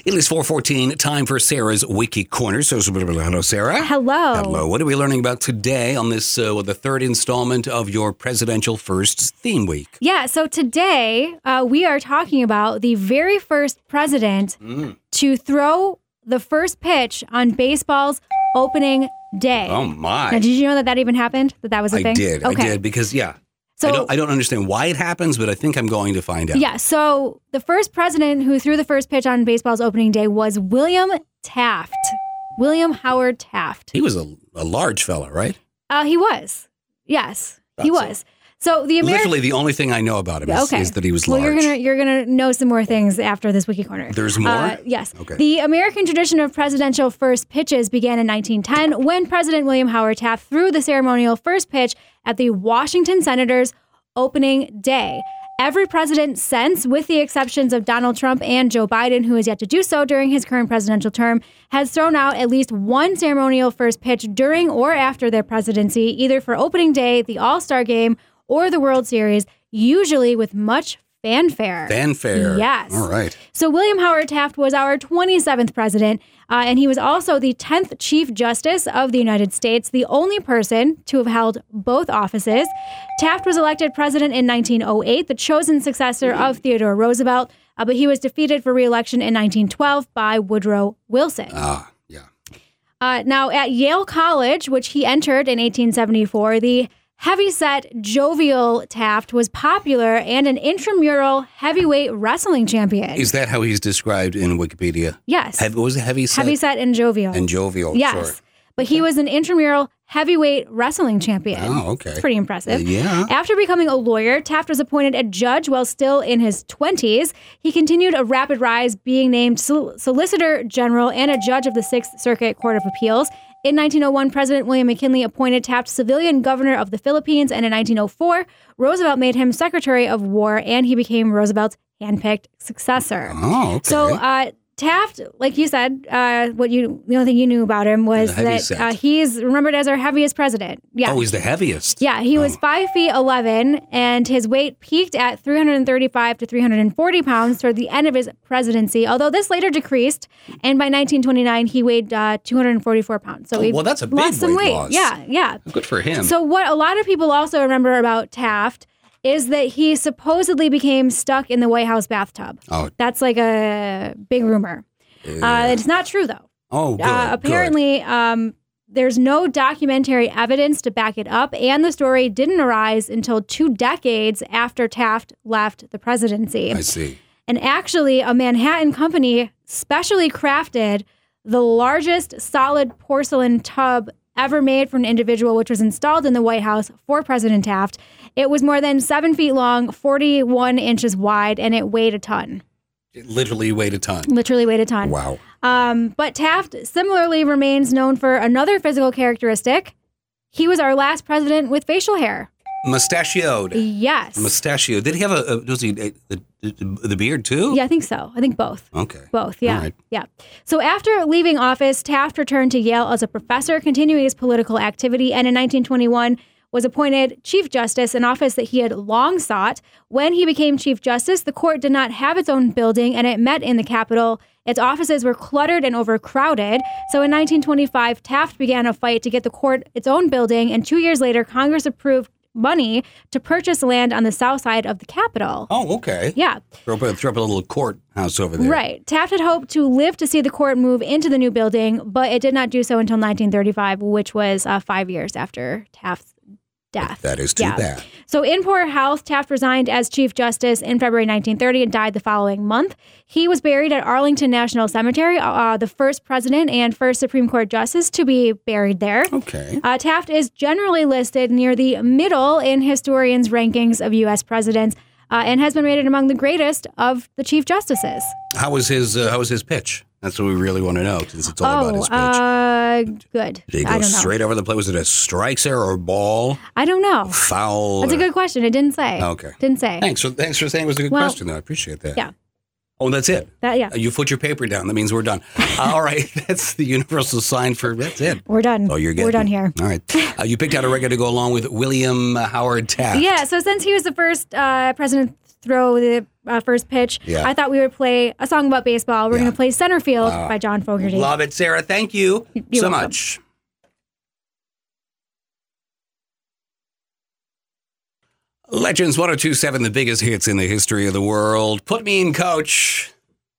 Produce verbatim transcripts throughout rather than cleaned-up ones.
It is four fourteen, time for Sarah's Wiki Corner. So, hello, Sarah. Hello. Hello. What are we learning about today on this, uh, the third installment of your Presidential Firsts Theme Week? Yeah, so today uh, we are talking about the very first president mm. to throw the first pitch on baseball's opening day. Oh, my. Now, did you know that that even happened? That that was a I thing? did. Okay. I did because, yeah. So, I don't, I don't understand why it happens, but I think I'm going to find out. Yeah, so the first president who threw the first pitch on baseball's opening day was William Taft. William Howard Taft. He was a, a large fella, right? Uh, he was. Yes, That's he was. So the American... Literally the only thing I know about him is, okay. is that he was well, large. Well, you're gonna you're gonna know some more things after this Wiki Corner. There's more? Uh, yes. Okay. The American tradition of presidential first pitches began in nineteen ten when President William Howard Taft threw the ceremonial first pitch at the Washington Senators' opening day. Every president since, with the exceptions of Donald Trump and Joe Biden, who has yet to do so during his current presidential term, has thrown out at least one ceremonial first pitch during or after their presidency, either for opening day, the All-Star Game, or the World Series, usually with much fanfare. Fanfare. Yes. All right. So William Howard Taft was our twenty-seventh president, uh, and he was also the tenth Chief Justice of the United States, the only person to have held both offices. Taft was elected president in nineteen oh eight, the chosen successor of Theodore Roosevelt, uh, but he was defeated for re-election in nineteen twelve by Woodrow Wilson. Ah, yeah. Uh, now, at Yale College, which he entered in eighteen seventy-four, the heavyset, jovial Taft was popular and an intramural heavyweight wrestling champion. Is that how he's described in Wikipedia? Yes. Heavy, what was it? Heavyset? Heavyset and jovial. And jovial, yes. Sorry. But he was an intramural heavyweight wrestling champion. Oh, okay. It's pretty impressive. Uh, yeah. After becoming a lawyer, Taft was appointed a judge while still in his twenties. He continued a rapid rise, being named Sol- Solicitor General and a judge of the Sixth Circuit Court of Appeals. In nineteen oh one, President William McKinley appointed Taft civilian governor of the Philippines, and in nineteen oh four, Roosevelt made him Secretary of War, and he became Roosevelt's handpicked successor. Oh, okay. So uh, Taft, like you said, uh, what you the only thing you knew about him was that uh, he's remembered as our heaviest president. Yeah. Oh, he's the heaviest. Yeah, he oh. was five feet eleven, and his weight peaked at three hundred thirty-five to three hundred forty pounds toward the end of his presidency. Although this later decreased, and by nineteen twenty-nine he weighed uh, two hundred forty-four pounds. So oh, he well, that's a big lost some weight weight. loss. Yeah, yeah. Good for him. So what a lot of people also remember about Taft is that he supposedly became stuck in the White House bathtub. Oh, that's like a big rumor. Uh, it's not true, though. Oh, good, uh, apparently, um, there's no documentary evidence to back it up, and the story didn't arise until two decades after Taft left the presidency. I see. And actually, a Manhattan company specially crafted the largest solid porcelain tub ever made for an individual, which was installed in the White House for President Taft. It was more than seven feet long, forty-one inches wide, and it weighed a ton. It literally weighed a ton. Literally weighed a ton. Wow. Um, but Taft similarly remains known for another physical characteristic. He was our last president with facial hair. Mustachioed. Yes. Mustachioed. Did he have a, a was he a, a, a, the beard too? Yeah, I think so. I think both. Okay. Both, yeah. All right. Yeah. So after leaving office, Taft returned to Yale as a professor, continuing his political activity, and in nineteen twenty-one was appointed Chief Justice, an office that he had long sought. When he became Chief Justice, the court did not have its own building, and it met in the Capitol. Its offices were cluttered and overcrowded. So in nineteen twenty-five, Taft began a fight to get the court its own building, and two years later, Congress approved money to purchase land on the south side of the Capitol. Oh, okay. Yeah. Throw up, a, throw up a little courthouse over there. Right. Taft had hoped to live to see the court move into the new building, but it did not do so until nineteen thirty-five, which was uh, five years after Taft's death. That is too yeah. bad. So in poor health, Taft resigned as Chief Justice in February nineteen thirty and died the following month. He was buried at Arlington National Cemetery, uh, the first president and first Supreme Court justice to be buried there. Okay. Uh, Taft is generally listed near the middle in historians' rankings of U S presidents uh, and has been rated among the greatest of the Chief Justices. How was his uh, How was his pitch? That's what we really want to know, since it's all oh, about his pitch. Uh, good. Did he go I don't know. straight over the plate? Was it a strike there or a ball? I don't know. Foul? That's a good question. It didn't say. Okay. Didn't say. Thanks for, thanks for saying it was a good well, question, though. I appreciate that. Yeah. Oh, that's it? That, yeah. You put your paper down. That means we're done. All right. That's the universal sign for that's it. We're done. Oh, you're getting We're done here. All right. Uh, you picked out a record to go along with William Howard Taft. Yeah. So since he was the first uh, president to throw the uh, first pitch, Yeah. I thought we would play a song about baseball. We're Yeah. going to play Center Field uh, by John Fogerty. Love it, Sarah. Thank you You're so welcome. much. Legends one oh two point seven, the biggest hits in the history of the world. Put me in, coach.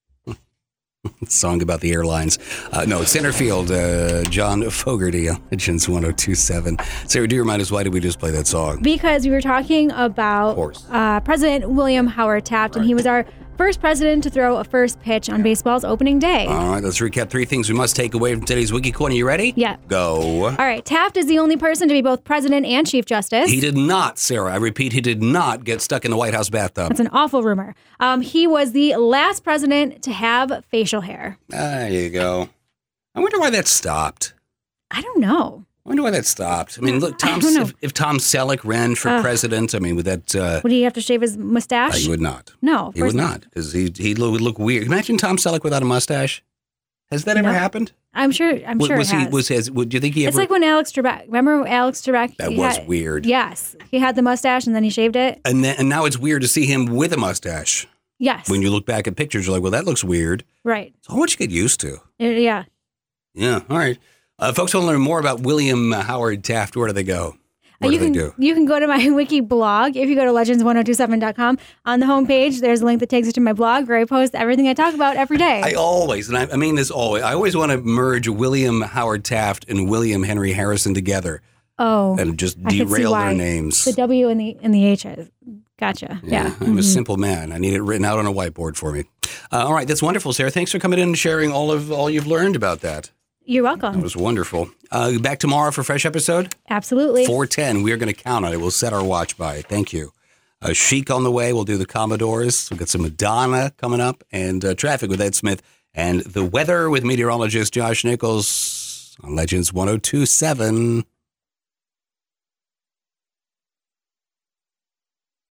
Song about the airlines. Uh, no, Center Field, uh, John Fogerty on Legends one oh two point seven. Sarah, do you remind us, why did we just play that song? Because we were talking about uh, President William Howard Taft, right. and he was our first president to throw a first pitch on baseball's opening day. All right, let's recap three things we must take away from today's Wiki Corner. You ready? Yeah. Go. All right, Taft is the only person to be both president and Chief Justice. He did not, Sarah. I repeat, he did not get stuck in the White House bathtub. That's an awful rumor. Um, he was the last president to have facial hair. There you go. I wonder why that stopped. I don't know. I wonder why that stopped. I mean, look, Tom, if, if Tom Selleck ran for uh, president, I mean, would that... Uh, would he have to shave his mustache? Uh, he would not. No, he would not, because he he would look weird. Imagine Tom Selleck without a mustache. Has that ever no. happened? I'm sure. I'm was, sure was it he has. was his? Would you think he ever? It's like when Alex Trebek. Remember Alex Trebek? That was had, weird. Yes, he had the mustache and then he shaved it. And then and now it's weird to see him with a mustache. Yes. When you look back at pictures, you're like, well, that looks weird. Right. It's all what you get used to. Uh, yeah. Yeah. All right. Uh, folks want to learn more about William Howard Taft. Where do they go? What you do can, they do? You can go to my wiki blog. If you go to legends ten twenty-seven dot com, on the homepage, there's a link that takes you to my blog where I post everything I talk about every day. I always, and I, I mean this always, I always want to merge William Howard Taft and William Henry Harrison together. Oh. And just I could see derail why. their names. The W and the and the H is. Gotcha. Yeah. yeah. I'm mm-hmm. a simple man. I need it written out on a whiteboard for me. Uh, all right. That's wonderful, Sarah. Thanks for coming in and sharing all of all you've learned about that. You're welcome. That was wonderful. Uh, back tomorrow for a fresh episode? Absolutely. four ten. We are going to count on it. We'll set our watch by it. Thank you. Uh, Chic on the way. We'll do the Commodores. We'll get some Madonna coming up and uh, traffic with Ed Smith and the weather with meteorologist Josh Nichols on Legends one oh two point seven.